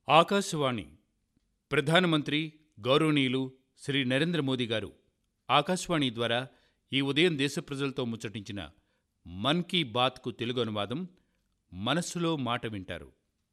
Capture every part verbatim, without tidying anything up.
ఆకాశవాణి ప్రధానమంత్రి గౌరవనీయులు శ్రీ నరేంద్ర మోదీ గారు ఆకాశవాణి ద్వారా ఈ ఉదయం దేశ ప్రజలతో ముచ్చటించిన మన్ కీ బాత్కు తెలుగు అనువాదం మనస్సులో మాట వింటారు.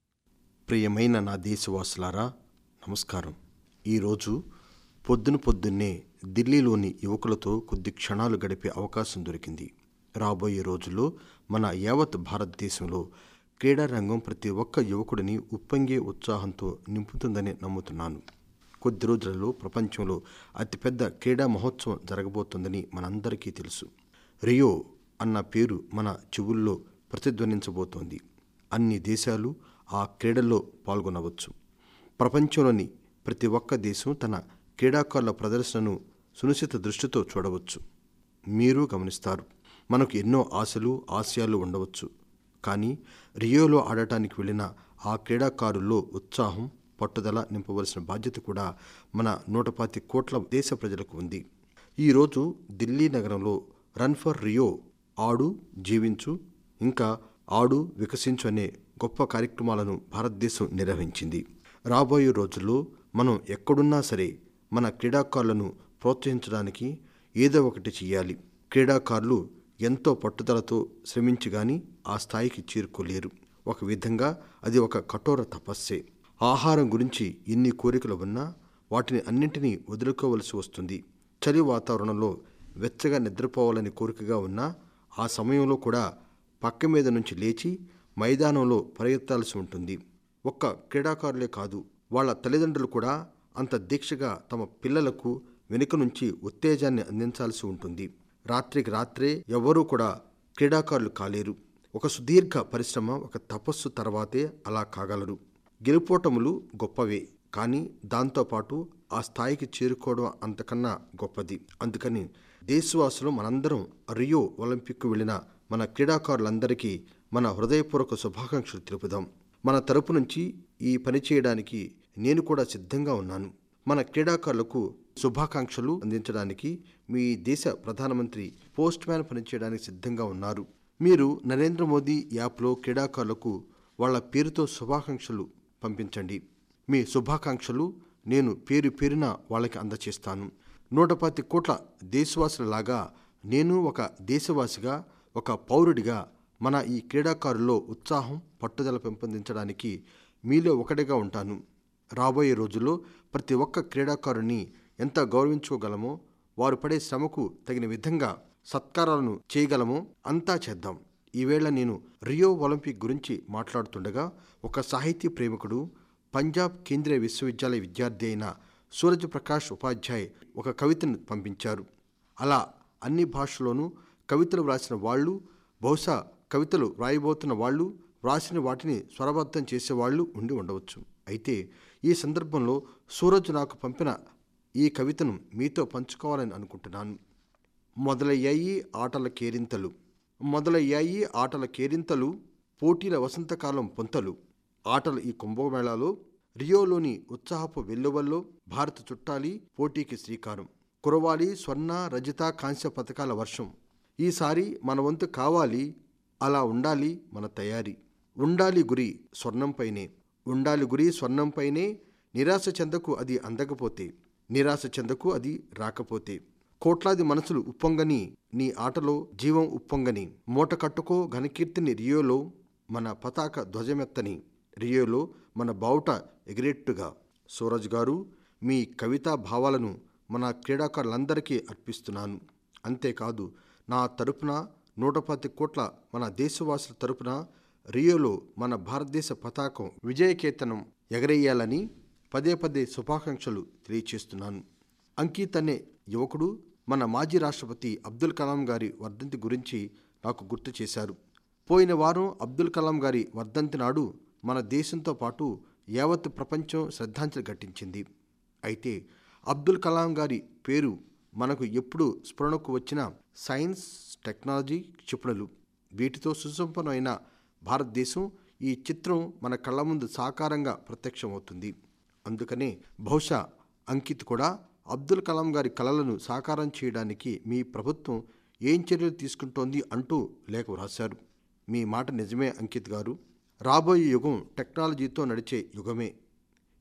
ప్రియమైన నా దేశవాసులారా, నమస్కారం. ఈరోజు పొద్దున పొద్దున్నే ఢిల్లీలోని యువకులతో కొద్ది క్షణాలు గడిపే అవకాశం దొరికింది. రాబోయే రోజుల్లో మన యావత్ భారతదేశంలో క్రీడా రంగం ప్రతి ఒక్క యువకుడిని ఉప్పొంగే ఉత్సాహంతో నింపుతుందని నమ్ముతున్నాను. కొద్ది రోజులలో ప్రపంచంలో అతిపెద్ద క్రీడా మహోత్సవం జరగబోతోందని మనందరికీ తెలుసు. రియో అన్న పేరు మన చెవుల్లో ప్రతిధ్వనించబోతోంది. అన్ని దేశాలు ఆ క్రీడల్లో పాల్గొనవచ్చు. ప్రపంచంలోని ప్రతి ఒక్క దేశం తన క్రీడాకారుల ప్రదర్శనను సునిశ్చిత దృష్టితో చూడవచ్చు. మీరు గమనిస్తారు, మనకు ఎన్నో ఆశలు ఆశయాలు ఉండవచ్చు. కానీ రియోలో ఆడటానికి వెళ్ళిన ఆ క్రీడాకారుల్లో ఉత్సాహం, పట్టుదల నింపవలసిన బాధ్యత కూడా మన నూట పాతి కోట్ల దేశ ప్రజలకు ఉంది. ఈరోజు ఢిల్లీ నగరంలో రన్ ఫర్ రియో, ఆడు జీవించు, ఇంకా ఆడు వికసించు అనే గొప్ప కార్యక్రమాలను భారతదేశం నిర్వహించింది. రాబోయే రోజుల్లో మనం ఎక్కడున్నా సరే మన క్రీడాకారులను ప్రోత్సహించడానికి ఏదో ఒకటి చేయాలి. క్రీడాకారులు ఎంతో పట్టుదలతో శ్రమించి గాని ఆ స్థాయికి చేరుకోలేరు. ఒక విధంగా అది ఒక కఠోర తపస్సే. ఆహారం గురించి ఎన్ని కోరికలు ఉన్నా వాటిని అన్నింటినీ వదులుకోవలసి వస్తుంది. చలి వాతావరణంలో వెచ్చగా నిద్రపోవాలని కోరికగా ఉన్నా ఆ సమయంలో కూడా పక్క మీద నుంచి లేచి మైదానంలో పరిగెత్తాల్సి ఉంటుంది. ఒక్క క్రీడాకారులే కాదు, వాళ్ళ తల్లిదండ్రులు కూడా అంత దీక్షగా తమ పిల్లలకు వెనుక నుంచి ఉత్తేజాన్ని అందించాల్సి ఉంటుంది. రాత్రికి రాత్రే ఎవరూ కూడా క్రీడాకారులు కాలేరు. ఒక సుదీర్ఘ పరిశ్రమ, ఒక తపస్సు తర్వాతే అలా కాగలరు. గెలుపోటములు గొప్పవే, కానీ దాంతోపాటు ఆ స్థాయికి చేరుకోవడం అంతకన్నా గొప్పది. అందుకని దేశవాసులు మనందరం రియో ఒలింపిక్కు వెళ్ళిన మన క్రీడాకారులందరికీ మన హృదయపూర్వక శుభాకాంక్షలు తెలుపుదాం. మన తరపు నుంచి ఈ పని చేయడానికి నేను కూడా సిద్ధంగా ఉన్నాను. మన క్రీడాకారులకు శుభాకాంక్షలు అందించడానికి మీ దేశ ప్రధానమంత్రి పోస్ట్ మ్యాన్ పనిచేయడానికి సిద్ధంగా ఉన్నారు. మీరు నరేంద్ర మోదీ యాప్లో క్రీడాకారులకు వాళ్ళ పేరుతో శుభాకాంక్షలు పంపించండి. మీ శుభాకాంక్షలు నేను పేరు పేరున వాళ్ళకి అందచేస్తాను. నూట పాతి కోట్ల దేశవాసులలాగా నేను ఒక దేశవాసిగా, ఒక పౌరుడిగా మన ఈ క్రీడాకారుల్లో ఉత్సాహం, పట్టుదల పెంపొందించడానికి మీలో ఒకటిగా ఉంటాను. రాబోయే రోజుల్లో ప్రతి ఒక్క క్రీడాకారుని ఎంత గౌరవించుకోగలమో, వారు పడే శ్రమకు తగిన విధంగా సత్కారాలను చేయగలమో అంతా చేద్దాం. ఈవేళ నేను రియో ఒలింపిక్ గురించి మాట్లాడుతుండగా ఒక సాహితీ ప్రేమికుడు, పంజాబ్ కేంద్రీయ విశ్వవిద్యాలయ విద్యార్థి అయిన సూరజ్ ప్రకాష్ ఉపాధ్యాయ్ ఒక కవితను పంపించారు. అలా అన్ని భాషల్లోనూ కవితలు వ్రాసిన వాళ్ళు, బహుశా కవితలు వ్రాయబోతున్న వాళ్ళు, వ్రాసిన వాటిని స్వరబద్ధం చేసేవాళ్ళు ఉండి ఉండవచ్చు. అయితే ఈ సందర్భంలో సూరజ్ నాకు పంపిన ఈ కవితను మీతో పంచుకోవాలని అనుకుంటున్నాను. మొదలయ్యాయి ఆటల కేరింతలు, మొదలయ్యాయి ఆటల కేరింతలు, పోటీల వసంతకాలం పొంతలు. ఆటల ఈ కుంభమేళాలో, రియోలోని ఉత్సాహపు వెల్లువల్లో భారత చుట్టాలి పోటీకి శ్రీకారం. కురవాలి స్వర్ణ, రజిత, కాంస్య పథకాల వర్షం. ఈసారి మన వంతు కావాలి, అలా ఉండాలి మన తయారీ. ఉండాలి గురి స్వర్ణంపైనే, ఉండాలి గురి స్వర్ణంపైనే. నిరాశ చెందకు అది అందకపోతే, నిరాశ చెందకు అది రాకపోతే. కోట్లాది మనసులు ఉప్పొంగని నీ ఆటలో జీవం ఉప్పొంగని. మూట కట్టుకో ఘనకీర్తిని రియోలో, మన పతాక ధ్వజమెత్తని. రియోలో మన బావుట ఎగిరేట్టుగా. సూరజ్ గారు, మీ కవితా భావాలను మన క్రీడాకారులందరికీ అర్పిస్తున్నాను. అంతేకాదు, నా తరపున నూట పది కోట్ల మన దేశవాసుల తరపున రియోలో మన భారతదేశ పతాకం విజయకేతనం ఎగరేయాలని పదే పదే శుభాకాంక్షలు తెలియచేస్తున్నాను. అంకిత్ అనే యువకుడు మన మాజీ రాష్ట్రపతి అబ్దుల్ కలాం గారి వర్ధంతి గురించి నాకు గుర్తు చేశారు. పోయిన వారం అబ్దుల్ కలాం గారి వర్ధంతి నాడు మన దేశంతో పాటు యావత్ ప్రపంచం శ్రద్ధాంజలి ఘటించింది. అయితే అబ్దుల్ కలాం గారి పేరు మనకు ఎప్పుడు స్ఫురణకు వచ్చిన సైన్స్, టెక్నాలజీ, క్షిపణులు, వీటితో సుసంపన్నమైన భారతదేశం ఈ చిత్రం మన కళ్ళ ముందు సాకారంగా ప్రత్యక్షమవుతుంది. అందుకనే బహుశా అంకిత్ కూడా అబ్దుల్ కలాం గారి కలలను సాకారం చేయడానికి మీ ప్రభుత్వం ఏం చర్యలు తీసుకుంటోంది అంటూ లేఖ వ్రాశారు. మీ మాట నిజమే అంకిత్ గారు. రాబోయే యుగం టెక్నాలజీతో నడిచే యుగమే.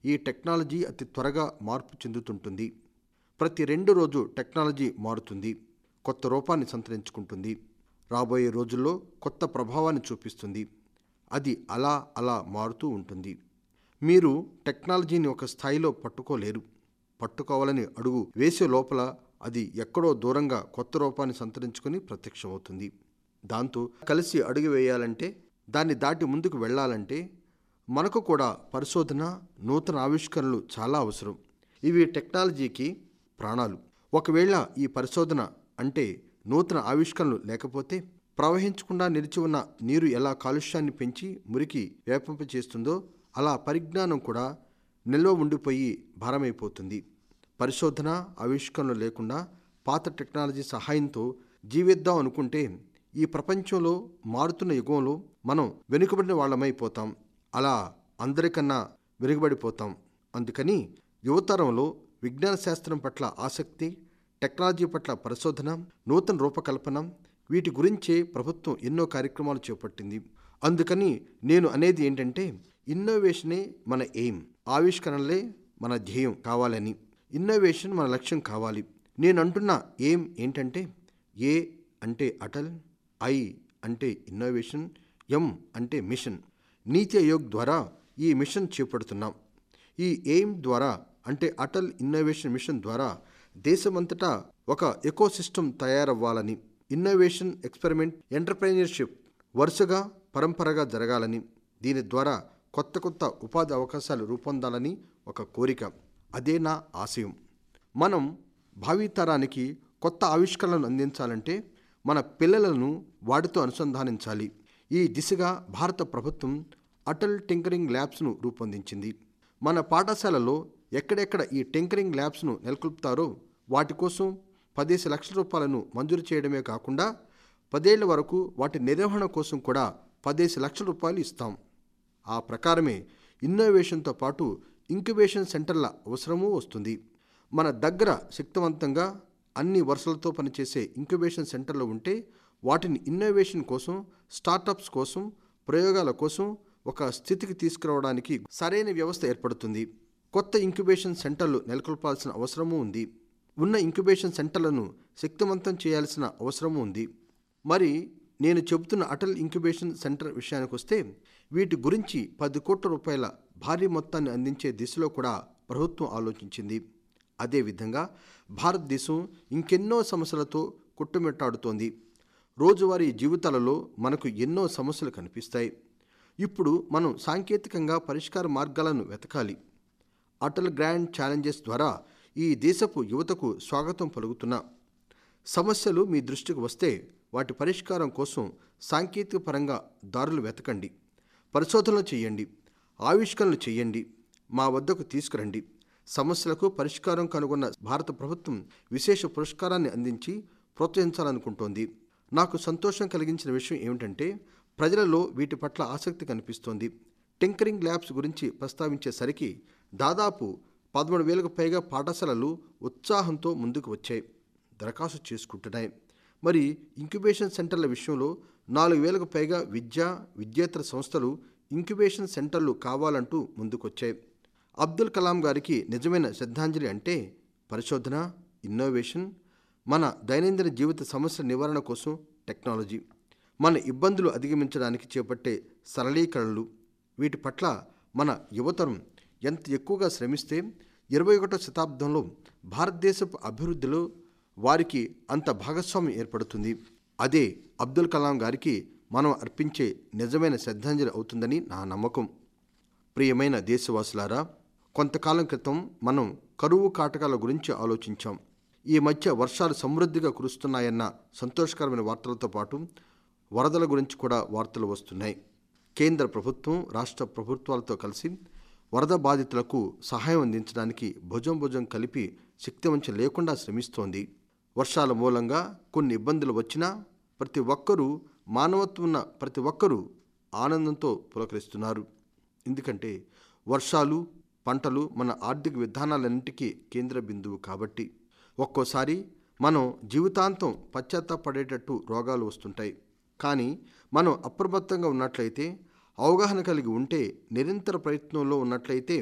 ఈ టెక్నాలజీ అతి త్వరగా మార్పు చెందుతుంటుంది. ప్రతి రెండు రోజు టెక్నాలజీ మారుతుంది, కొత్త రూపాన్ని సంతరించుకుంటుంది, రాబోయే రోజుల్లో కొత్త ప్రభావాన్ని చూపిస్తుంది. అది అలా అలా మారుతూ ఉంటుంది. మీరు టెక్నాలజీని ఒక స్థాయిలో పట్టుకోలేరు. పట్టుకోవాలని అడుగు వేసే లోపల అది ఎక్కడో దూరంగా కొత్త రూపాన్ని సంతరించుకొని ప్రత్యక్షమవుతుంది. దాంతో కలిసి అడుగు వేయాలంటే, దాన్ని దాటి ముందుకు వెళ్ళాలంటే మనకు కూడా పరిశోధన, నూతన ఆవిష్కరణలు చాలా అవసరం. ఇవి టెక్నాలజీకి ప్రాణాలు. ఒకవేళ ఈ పరిశోధన అంటే నూతన ఆవిష్కరణలు లేకపోతే ప్రవహించకుండా నిలిచి ఉన్న నీరు ఎలా కాలుష్యాన్ని పెంచి మురికి వ్యాపింపచేస్తుందో అలా పరిజ్ఞానం కూడా నిల్వ ఉండిపోయి భారమైపోతుంది. పరిశోధన, ఆవిష్కరణలు లేకుండా పాత టెక్నాలజీ సహాయంతో జీవిద్దాం అనుకుంటే ఈ ప్రపంచంలో మారుతున్న యుగంలో మనం వెనుకబడిన వాళ్ళమైపోతాం. అలా అందరికన్నా వెనుకబడిపోతాం. అందుకని యువతరంలో విజ్ఞాన శాస్త్రం పట్ల ఆసక్తి, టెక్నాలజీ పట్ల పరిశోధన, నూతన రూపకల్పన, వీటి గురించే ప్రభుత్వం ఎన్నో కార్యక్రమాలు చేపట్టింది. అందుకని నేను అనేది ఏంటంటే, ఇన్నోవేషనే మన ఎయిమ్, ఆవిష్కరణలే మన ధ్యేయం కావాలని. ఇన్నోవేషన్ మన లక్ష్యం కావాలి. నేను అంటున్న ఎయిమ్ ఏంటంటే, ఏ అంటే అటల్, ఐ అంటే ఇన్నోవేషన్, ఎం అంటే మిషన్. నీతి ఆయోగ్ ద్వారా ఈ మిషన్ చేపడుతున్నాం. ఈ ఎయిమ్ ద్వారా అంటే అటల్ ఇన్నోవేషన్ మిషన్ ద్వారా దేశమంతటా ఒక ఎకోసిస్టమ్ తయారవ్వాలని, ఇన్నోవేషన్, ఎక్స్పెరిమెంట్, ఎంటర్ప్రెన్యూర్షిప్ వరుసగా పరంపరగా జరగాలని, దీని ద్వారా కొత్త కొత్త ఉపాధి అవకాశాలు రూపొందాలని ఒక కోరిక. అదే నా ఆశయం. మనం భావితరానికి కొత్త ఆవిష్కరణలను అందించాలంటే మన పిల్లలను వాటితో అనుసంధానించాలి. ఈ దిశగా భారత ప్రభుత్వం అటల్ టింకరింగ్ ల్యాబ్స్ను రూపొందించింది. మన పాఠశాలలో ఎక్కడెక్కడ ఈ టింకరింగ్ ల్యాబ్స్ను నెలకొల్పుతారో వాటి కోసం పదేసి లక్షల రూపాయలను మంజూరు చేయడమే కాకుండా పదేళ్ల వరకు వాటి నిర్వహణ కోసం కూడా పదేసి లక్షల రూపాయలు ఇస్తాం. ఆ ప్రకారమే ఇన్నోవేషన్తో పాటు ఇంక్యుబేషన్ సెంటర్ల అవసరమూ వస్తుంది. మన దగ్గర శక్తివంతంగా అన్ని వరుసలతో పనిచేసే ఇంక్యుబేషన్ సెంటర్లు ఉంటే వాటిని ఇన్నోవేషన్ కోసం, స్టార్టప్స్ కోసం, ప్రయోగాల కోసం ఒక స్థితికి తీసుకురావడానికి సరైన వ్యవస్థ ఏర్పడుతుంది. కొత్త ఇంక్యుబేషన్ సెంటర్లు నెలకొల్పాల్సిన అవసరమూ ఉంది. ఉన్న ఇంక్యుబేషన్ సెంటర్లను శక్తివంతం చేయాల్సిన అవసరమూ ఉంది. మరి నేను చెబుతున్న అటల్ ఇంక్యుబేషన్ సెంటర్ విషయానికి వస్తే వీటి గురించి పది కోట్ల రూపాయల భారీ మొత్తాన్ని అందించే దిశలో కూడా ప్రభుత్వం ఆలోచించింది. అదేవిధంగా భారతదేశం ఇంకెన్నో సమస్యలతో కొట్టుమిట్టాడుతోంది. రోజువారీ జీవితాలలో మనకు ఎన్నో సమస్యలు కనిపిస్తాయి. ఇప్పుడు మనం సాంకేతికంగా పరిష్కార మార్గాలను వెతకాలి. అటల్ గ్రాండ్ ఛాలెంజెస్ ద్వారా ఈ దేశపు యువతకు స్వాగతం పలుకుతున్నా. సమస్యలు మీ దృష్టికి వస్తే వాటి పరిష్కారం కోసం సాంకేతిక పరంగా దారులు వెతకండి, పరిశోధనలు చేయండి, ఆవిష్కరణలు చేయండి, మా వద్దకు తీసుకురండి. సమస్యలకు పరిష్కారం కనుగొన్న భారత ప్రభుత్వం విశేష పురస్కారాన్ని అందించి ప్రోత్సహించాలనుకుంటోంది. నాకు సంతోషం కలిగించిన విషయం ఏమిటంటే ప్రజలలో వీటి పట్ల ఆసక్తి కనిపిస్తోంది. టింకరింగ్ ల్యాబ్స్ గురించి ప్రస్తావించేసరికి దాదాపు పదమూడు వేలకు పైగా పాఠశాలలు ఉత్సాహంతో ముందుకు వచ్చాయి, దరఖాస్తు చేసుకుంటున్నాయి. మరి ఇంక్యుబేషన్ సెంటర్ల విషయంలో నాలుగు వేలకు పైగా విద్యా విద్యేతర సంస్థలు ఇంక్యుబేషన్ సెంటర్లు కావాలంటూ ముందుకొచ్చాయి. అబ్దుల్ కలాం గారికి నిజమైన శ్రద్ధాంజలి అంటే పరిశోధన, ఇన్నోవేషన్, మన దైనందిన జీవిత సమస్యల నివారణ కోసం టెక్నాలజీ, మన ఇబ్బందులు అధిగమించడానికి చేపట్టే సరళీకరణలు. వీటి పట్ల మన యువతరం ఎంత ఎక్కువగా శ్రమిస్తే ఇరవై ఒకటో శతాబ్దంలో భారతదేశపు అభివృద్ధిలో వారికి అంత భాగస్వామ్యం ఏర్పడుతుంది. అదే అబ్దుల్ కలాం గారికి మనం అర్పించే నిజమైన శ్రద్ధాంజలి అవుతుందని నా నమ్మకం. ప్రియమైన దేశవాసులారా, కొంతకాలం క్రితం మనం కరువు కాటకాల గురించి ఆలోచించాం. ఈ మధ్య వర్షాలు సమృద్ధిగా కురుస్తున్నాయన్న సంతోషకరమైన వార్తలతో పాటు వరదల గురించి కూడా వార్తలు వస్తున్నాయి. కేంద్ర ప్రభుత్వం రాష్ట్ర ప్రభుత్వాలతో కలిసి వరద బాధితులకు సహాయం అందించడానికి భుజం భుజం కలిపి శక్తివంచం లేకుండా శ్రమిస్తోంది. వర్షాల మూలంగా కొన్ని ఇబ్బందులు వచ్చినా ప్రతి ఒక్కరూ, మానవత్వం ఉన్న ప్రతి ఒక్కరూ ఆనందంతో పులకరిస్తున్నారు. ఎందుకంటే వర్షాలు, పంటలు మన ఆర్థిక విధానాలన్నింటికీ కేంద్ర బిందువు కాబట్టి. ఒక్కోసారి మనం జీవితాంతం పశ్చాత్తాపడేటట్టు రోగాలు వస్తుంటాయి. కానీ మనం అప్రమత్తంగా ఉన్నట్లయితే, అవగాహన కలిగి ఉంటే, నిరంతర ప్రయత్నంలో ఉన్నట్లయితే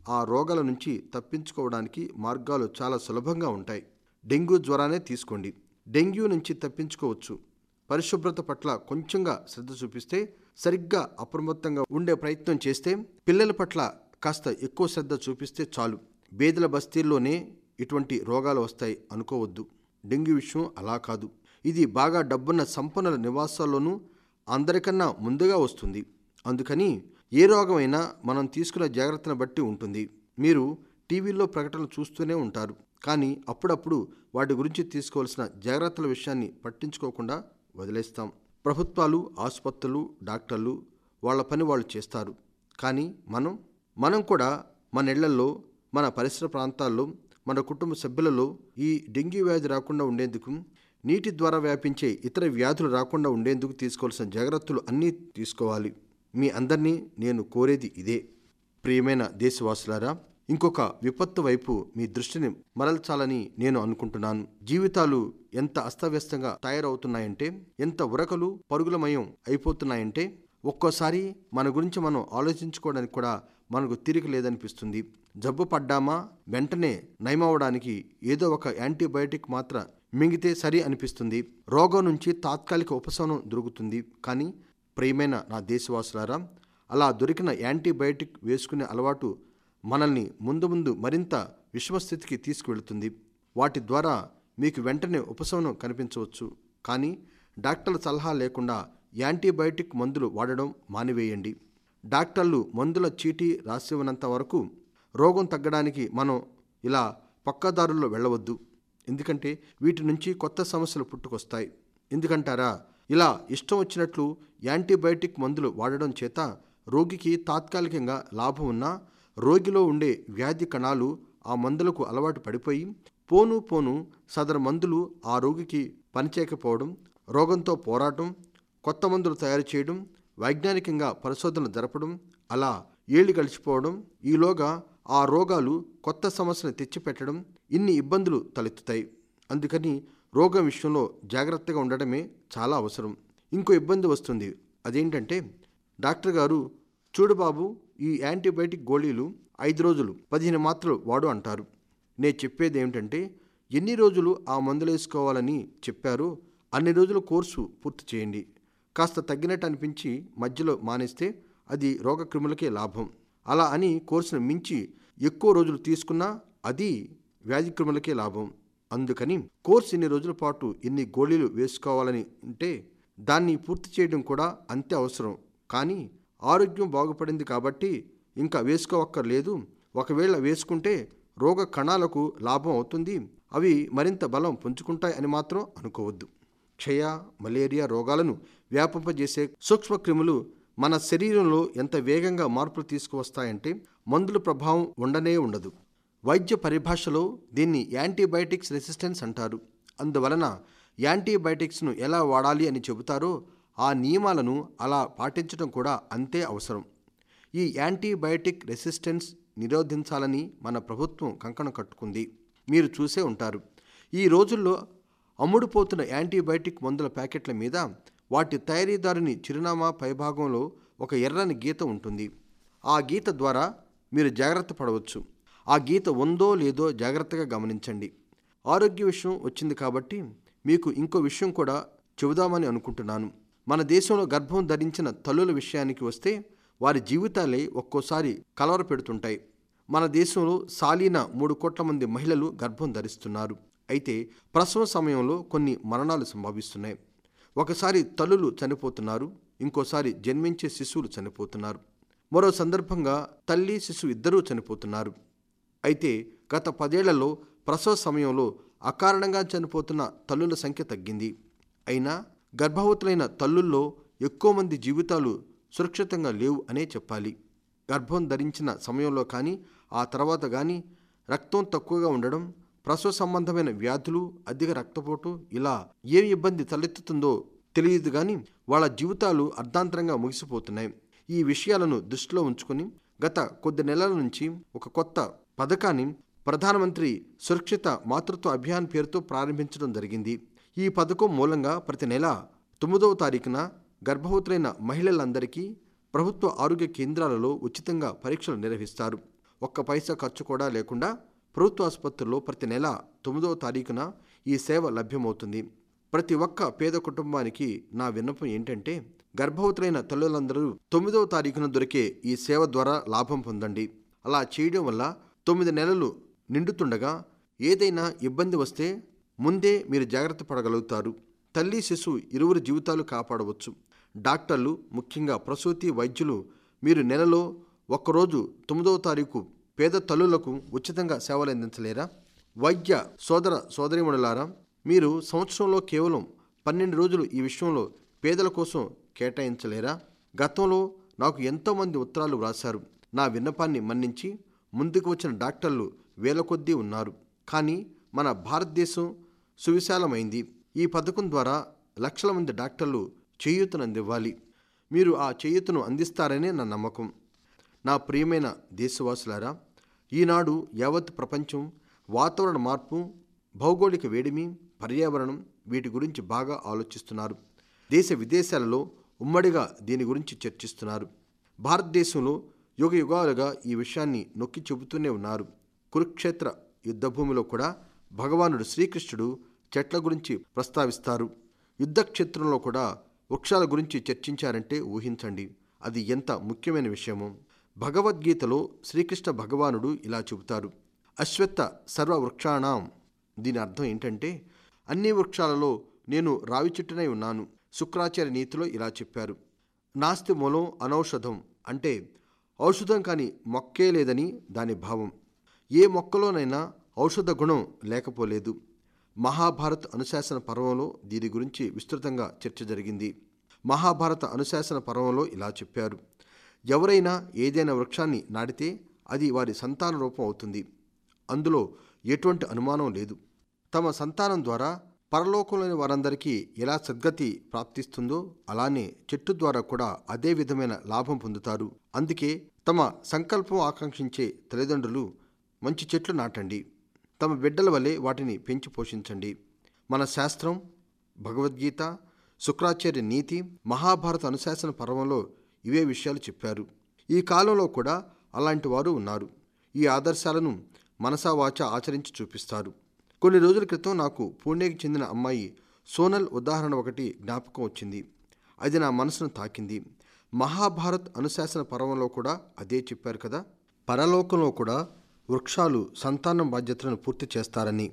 ఆ రోగాల నుంచి తప్పించుకోవడానికి మార్గాలు చాలా సులభంగా ఉంటాయి. డెంగ్యూ జ్వరానే తీసుకోండి. డెంగ్యూ నుంచి తప్పించుకోవచ్చు. పరిశుభ్రత పట్ల కొంచెంగా శ్రద్ధ చూపిస్తే, సరిగ్గా అప్రమత్తంగా ఉండే ప్రయత్నం చేస్తే, పిల్లల పట్ల కాస్త ఎక్కువ శ్రద్ధ చూపిస్తే చాలు. బేదల బస్తీల్లోనే ఇటువంటి రోగాలు వస్తాయి అనుకోవద్దు. డెంగ్యూ విషయం అలా కాదు. ఇది బాగా డబ్బున్న సంపన్నుల నివాసాల్లోనూ అందరికన్నా ముందుగా వస్తుంది. అందుకని ఏ రోగమైనా మనం తీసుకున్న జాగ్రత్తను బట్టి ఉంటుంది. మీరు టీవీల్లో ప్రకటనలు చూస్తూనే ఉంటారు, కానీ అప్పుడప్పుడు వాటి గురించి తీసుకోవాల్సిన జాగ్రత్తల విషయాన్ని పట్టించుకోకుండా వదిలేస్తాం. ప్రభుత్వాలు, ఆసుపత్రులు, డాక్టర్లు వాళ్ళ పని వాళ్ళు చేస్తారు. కానీ మనం మనం కూడా మన ఇళ్లల్లో, మన పరిసర ప్రాంతాల్లో, మన కుటుంబ సభ్యులలో ఈ డెంగ్యూ వ్యాధి రాకుండా ఉండేందుకు, నీటి ద్వారా వ్యాపించే ఇతర వ్యాధులు రాకుండా ఉండేందుకు తీసుకోవాల్సిన జాగ్రత్తలు అన్నీ తీసుకోవాలి. మీ అందరినీ నేను కోరేది ఇదే. ప్రియమైన దేశవాసులారా, ఇంకొక విపత్తు వైపు మీ దృష్టిని మరల్చాలని నేను అనుకుంటున్నాను. జీవితాలు ఎంత అస్తవ్యస్తంగా తయారవుతున్నాయంటే, ఎంత ఉరకలు పరుగులమయం అయిపోతున్నాయంటే, ఒక్కోసారి మన గురించి మనం ఆలోచించుకోవడానికి కూడా మనకు తీరిక లేదనిపిస్తుంది. జబ్బు పడ్డామా వెంటనే నయమవడానికి ఏదో ఒక యాంటీబయాటిక్ మాత్ర మింగితే సరి అనిపిస్తుంది. రోగం నుంచి తాత్కాలిక ఉపశమనం దొరుకుతుంది. కానీ ప్రియమైన నా దేశవాసులారా, అలా దొరికిన యాంటీబయాటిక్ వేసుకునే అలవాటు మనల్ని ముందు ముందు మరింత విషమస్థితికి తీసుకువెళుతుంది. వాటి ద్వారా మీకు వెంటనే ఉపశమనం కనిపించవచ్చు. కానీ డాక్టర్ల సలహా లేకుండా యాంటీబయాటిక్ మందులు వాడడం మానివేయండి. డాక్టర్లు మందుల చీటీ రాసివ్వనంత వరకు రోగం తగ్గడానికి మనం ఇలా పక్కదారుల్లో వెళ్ళవద్దు. ఎందుకంటే వీటి నుంచి కొత్త సమస్యలు పుట్టుకొస్తాయి. ఎందుకంటారా, ఇలా ఇష్టం వచ్చినట్లు యాంటీబయాటిక్ మందులు వాడడం చేత రోగికి తాత్కాలికంగా లాభం ఉన్నా, రోగిలో ఉండే వ్యాధి కణాలు ఆ మందులకు అలవాటు పడిపోయి పోను పోను సదరు మందులు ఆ రోగికి పనిచేయకపోవడం, రోగంతో పోరాటం, కొత్త మందులు తయారు చేయడం, వైజ్ఞానికంగా పరిశోధనలు జరపడం, అలా ఏళ్లు గడిచిపోవడం, ఈలోగా ఆ రోగాలు కొత్త సమస్యను తెచ్చిపెట్టడం, ఇన్ని ఇబ్బందులు తలెత్తుతాయి. అందుకని రోగం విషయంలో జాగ్రత్తగా ఉండడమే చాలా అవసరం. ఇంకో ఇబ్బంది వస్తుంది. అదేంటంటే, డాక్టర్ గారు, చూడు బాబు, ఈ యాంటీబయాటిక్ గోళీలు ఐదు రోజులు పదిహేను మాత్రలు వాడు అంటారు. నేను చెప్పేది ఏమిటంటే, ఎన్ని రోజులు ఆ మందులు వేసుకోవాలని చెప్పారో అన్ని రోజుల కోర్సు పూర్తి చేయండి. కాస్త తగ్గినట్టు అనిపించి మధ్యలో మానేస్తే అది రోగక్రిములకే లాభం. అలా అని కోర్సును మించి ఎక్కువ రోజులు తీసుకున్నా అది వ్యాధిక్రిములకే లాభం. అందుకని కోర్సు ఇన్ని రోజుల పాటు ఇన్ని గోళీలు వేసుకోవాలని ఉంటే దాన్ని పూర్తి చేయడం కూడా అంతే అవసరం. కానీ ఆరోగ్యం బాగుపడింది కాబట్టి ఇంకా వేసుకోవక్కర్లేదు, ఒకవేళ వేసుకుంటే రోగ కణాలకు లాభం అవుతుంది, అవి మరింత బలం పుంజుకుంటాయి అని మాత్రం అనుకోవద్దు. క్షయ, మలేరియా రోగాలను వ్యాపింపజేసే సూక్ష్మక్రిములు మన శరీరంలో ఎంత వేగంగా మార్పులు తీసుకువస్తాయంటే మందుల ప్రభావం ఉండనే ఉండదు. వైద్య పరిభాషలో దీన్ని యాంటీబయాటిక్స్ రెసిస్టెన్స్ అంటారు. అందువలన యాంటీబయాటిక్స్ను ఎలా వాడాలి అని చెబుతారో ఆ నియమాలను అలా పాటించడం కూడా అంతే అవసరం. ఈ యాంటీబయాటిక్ రెసిస్టెన్స్ నిరోధించాలని మన ప్రభుత్వం కంకణం కట్టుకుంది. మీరు చూసే ఉంటారు, ఈ రోజుల్లో అమ్ముడుపోతున్న యాంటీబయాటిక్ మందుల ప్యాకెట్ల మీద వాటి తయారీదారుని చిరునామా పైభాగంలో ఒక ఎర్రని గీత ఉంటుంది. ఆ గీత ద్వారా మీరు జాగ్రత్త పడవచ్చు. ఆ గీత ఉందో లేదో జాగ్రత్తగా గమనించండి. ఆరోగ్య విషయం వచ్చింది కాబట్టి మీకు ఇంకో విషయం కూడా చెబుదామని అనుకుంటున్నాను. మన దేశంలో గర్భం ధరించిన తల్లుల విషయానికి వస్తే వారి జీవితాలే ఒక్కోసారి కలవరపెడుతుంటాయి. మన దేశంలో సాలీన మూడు కోట్ల మంది మహిళలు గర్భం ధరిస్తున్నారు. అయితే ప్రసవ సమయంలో కొన్ని మరణాలు సంభవిస్తున్నాయి. ఒకసారి తల్లులు చనిపోతున్నారు, ఇంకోసారి జన్మించే శిశువులు చనిపోతున్నారు. మరో సందర్భంగా తల్లి, శిశువు ఇద్దరూ చనిపోతున్నారు. అయితే గత పదేళ్లలో ప్రసవ సమయంలో అకారణంగా చనిపోతున్న తల్లుల సంఖ్య తగ్గింది. అయినా గర్భవతులైన తల్లుల్లో ఎక్కువ మంది జీవితాలు సురక్షితంగా లేవు అనే చెప్పాలి. గర్భం ధరించిన సమయంలో కానీ ఆ తర్వాత కానీ రక్తం తక్కువగా ఉండడం, ప్రసవ సంబంధమైన వ్యాధులు, అధిక రక్తపోటు, ఇలా ఏ ఇబ్బంది తలెత్తుతుందో తెలియదు కానీ వాళ్ళ జీవితాలు అర్ధాంతరంగా ముగిసిపోతున్నాయి. ఈ విషయాలను దృష్టిలో ఉంచుకొని గత కొద్ది నెలల నుంచి ఒక కొత్త పథకాన్ని ప్రధానమంత్రి సురక్షిత మాతృత్వ అభియాన్ పేరుతో ప్రారంభించడం జరిగింది. ఈ పథకం మూలంగా ప్రతి నెల తొమ్మిదవ తారీఖున గర్భవతులైన మహిళలందరికీ ప్రభుత్వ ఆరోగ్య కేంద్రాలలో ఉచితంగా పరీక్షలు నిర్వహిస్తారు. ఒక్క పైసా ఖర్చు కూడా లేకుండా ప్రభుత్వ ఆసుపత్రుల్లో ప్రతి నెల తొమ్మిదవ తారీఖున ఈ సేవ లభ్యమవుతుంది. ప్రతి ఒక్క పేద కుటుంబానికి నా విన్నపం ఏంటంటే, గర్భవతులైన తల్లులందరూ తొమ్మిదవ తారీఖున దొరికే ఈ సేవ ద్వారా లాభం పొందండి. అలా చేయడం వల్ల తొమ్మిది నెలలు నిండుతుండగా ఏదైనా ఇబ్బంది వస్తే ముందే మీరు జాగ్రత్త పడగలుగుతారు. తల్లి శిశువు ఇరువురు జీవితాలు కాపాడవచ్చు. డాక్టర్లు, ముఖ్యంగా ప్రసూతి వైద్యులు మీరు నెలలో ఒక్కరోజు తొమ్మిదవ తారీఖు పేద తల్లులకు ఉచితంగా సేవలు అందించలేరా? వైద్య సోదర సోదరీమణులారా, మీరు సంవత్సరంలో కేవలం పన్నెండు రోజులు ఈ విషయంలో పేదల కోసం కేటాయించలేరా? గతంలో నాకు ఎంతోమంది ఉత్తరాలు వ్రాశారు. నా విన్నపాన్ని మన్నించి ముందుకు వచ్చిన డాక్టర్లు వేల కొద్దీ ఉన్నారు. కానీ మన భారతదేశం సువిశాలమైంది. ఈ పథకం ద్వారా లక్షల మంది డాక్టర్లు చేయూతను అందివ్వాలి. మీరు ఆ చేయూతను అందిస్తారనే నా నమ్మకం. నా ప్రియమైన దేశవాసులారా, ఈనాడు యావత్ ప్రపంచం వాతావరణ మార్పు, భౌగోళిక వేడిమి, పర్యావరణం వీటి గురించి బాగా ఆలోచిస్తున్నారు. దేశ విదేశాలలో ఉమ్మడిగా దీని గురించి చర్చిస్తున్నారు. భారతదేశంలో యుగ యుగాలుగా ఈ విషయాన్ని నొక్కి చెబుతూనే ఉన్నారు. కురుక్షేత్ర యుద్ధభూమిలో కూడా భగవానుడు శ్రీకృష్ణుడు చెట్ల గురించి ప్రస్తావిస్తారు. యుద్ధక్షేత్రంలో కూడా వృక్షాల గురించి చర్చించారంటే ఊహించండి, అది ఎంత ముఖ్యమైన విషయమో. భగవద్గీతలో శ్రీకృష్ణ భగవానుడు ఇలా చెబుతారు, అశ్వత్థ సర్వ వృక్షాణం. దీని అర్థం ఏంటంటే, అన్ని వృక్షాలలో నేను రావి చెట్టునై ఉన్నాను. శుక్రాచార్య నీతిలో ఇలా చెప్పారు, నాస్తి మూలం అనౌషధం, అంటే ఔషధం కాని మొక్కే లేదని దాని భావం. ఏ మొక్కలోనైనా ఔషధ గుణం లేకపోలేదు. మహాభారత్ అనుశాసన పర్వంలో దీని గురించి విస్తృతంగా చర్చ జరిగింది. మహాభారత అనుశాసన పర్వంలో ఇలా చెప్పారు, ఎవరైనా ఏదైనా వృక్షాన్ని నాటితే అది వారి సంతాన రూపం అవుతుంది. అందులో ఎటువంటి అనుమానం లేదు. తమ సంతానం ద్వారా పరలోకంలోని వారందరికీ ఎలా సద్గతి ప్రాప్తిస్తుందో అలానే చెట్టు ద్వారా కూడా అదే విధమైన లాభం పొందుతారు. అందుకే తమ సంకల్పం ఆకాంక్షించే తల్లిదండ్రులు మంచి చెట్లు నాటండి. తమ బిడ్డల వలె వాటిని పెంచి పోషించండి. మన శాస్త్రం, భగవద్గీత, శుక్రాచార్య నీతి, మహాభారత అనుశాసన పర్వంలో ఇవే విషయాలు చెప్పారు. ఈ కాలంలో కూడా అలాంటి వారు ఉన్నారు. ఈ ఆదర్శాలను మనసా వాచా ఆచరించి చూపిస్తారు. కొన్ని రోజుల క్రితం నాకు పూణేకి చెందిన అమ్మాయి సోనల్ ఉదాహరణ ఒకటి జ్ఞాపకం వచ్చింది. అది నా మనసును తాకింది. మహాభారత్ అనుశాసన పర్వంలో కూడా అదే చెప్పారు కదా, పరలోకంలో కూడా వృక్షాలు సంతానం బాధ్యతలను పూర్తి చేస్తారని.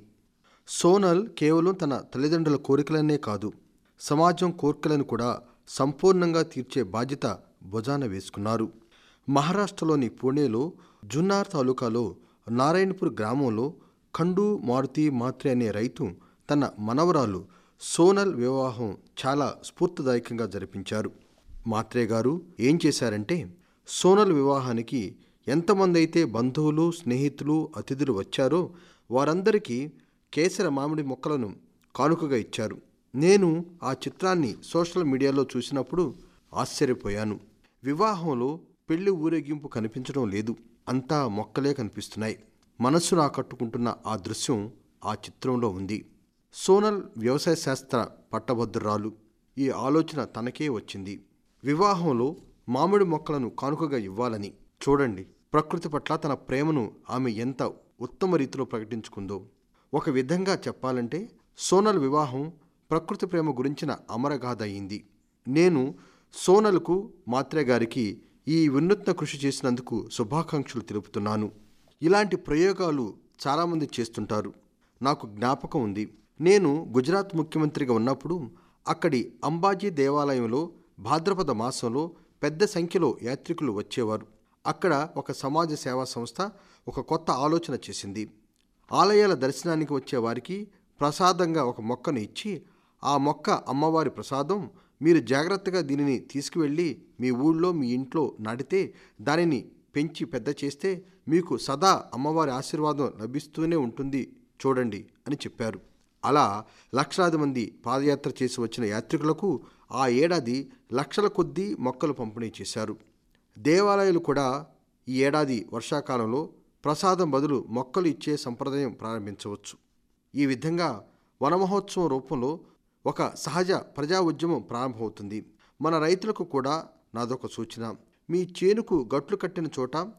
సోనల్ కేవలం తన తల్లిదండ్రుల కోరికలనే కాదు, సమాజం కోరికలను కూడా సంపూర్ణంగా తీర్చే బాధ్యత భుజాన వేసుకున్నారు. మహారాష్ట్రలోని పూణేలో జున్నార్ తాలూకాలో నారాయణపూర్ గ్రామంలో ఖండు మారుతి మాత్రే అనే రైతు తన మనవరాలు సోనల్ వివాహం చాలా స్ఫూర్తిదాయకంగా జరిపించారు. మాత్రే గారు ఏం చేశారంటే, సోనల్ వివాహానికి ఎంతమంది అయితే బంధువులు, స్నేహితులు, అతిథులు వచ్చారో వారందరికీ కేసర మామిడి మొక్కలను కానుకగా ఇచ్చారు. నేను ఆ చిత్రాన్ని సోషల్ మీడియాలో చూసినప్పుడు ఆశ్చర్యపోయాను. వివాహంలో పెళ్లి ఊరేగింపు కనిపించడం లేదు, అంతా మొక్కలే కనిపిస్తున్నాయి. మనస్సును ఆకట్టుకుంటున్న ఆ దృశ్యం ఆ చిత్రంలో ఉంది. సోనల్ వ్యవసాయ శాస్త్ర పట్టభద్రురాలు. ఈ ఆలోచన తనకే వచ్చింది. వివాహంలో మామిడి మొక్కలను కానుకగా ఇవ్వాలని. చూడండి, ప్రకృతి పట్ల తన ప్రేమను ఆమె ఎంత ఉత్తమ రీతిలో ప్రకటించుకుందో. ఒక విధంగా చెప్పాలంటే సోనల్ వివాహం ప్రకృతి ప్రేమ గురించిన అమరగాథ అయింది. నేను సోనల్కు, మాత్రే గారికి ఈ వినూత్న కృషి చేసినందుకు శుభాకాంక్షలు తెలుపుతున్నాను. ఇలాంటి ప్రయోగాలు చాలామంది చేస్తుంటారు. నాకు జ్ఞాపకం ఉంది, నేను గుజరాత్ ముఖ్యమంత్రిగా ఉన్నప్పుడు అక్కడి అంబాజీ దేవాలయంలో భాద్రపద మాసంలో పెద్ద సంఖ్యలో యాత్రికులు వచ్చేవారు. అక్కడ ఒక సమాజ సేవా సంస్థ ఒక కొత్త ఆలోచన చేసింది. ఆలయాల దర్శనానికి వచ్చే వారికి ప్రసాదంగా ఒక మొక్కను ఇచ్చి, ఆ మొక్క అమ్మవారి ప్రసాదం, మీరు జాగ్రత్తగా దీనిని తీసుకువెళ్ళి మీ ఊళ్ళో మీ ఇంట్లో నాటితే, దానిని పెంచి పెద్ద చేస్తే మీకు సదా అమ్మవారి ఆశీర్వాదం లభిస్తూనే ఉంటుంది చూడండి అని చెప్పారు. అలా లక్షలాది మంది పాదయాత్ర చేసి వచ్చిన యాత్రికులకు ఆ ఏడాది లక్షల కొద్దీ మొక్కలు పంపిణీ చేశారు. దేవాలయాలు కూడా ఈ ఏడాది వర్షాకాలంలో ప్రసాదం బదులు మొక్కలు ఇచ్చే సంప్రదాయం ప్రారంభించవచ్చు. ఈ విధంగా వనమహోత్సవం రూపంలో ఒక సహజ ప్రజా ఉద్యమం ప్రారంభమవుతుంది. మన రైతులకు కూడా నాదొక సూచన, మీ చేనుకు గట్లు కట్టిన చోట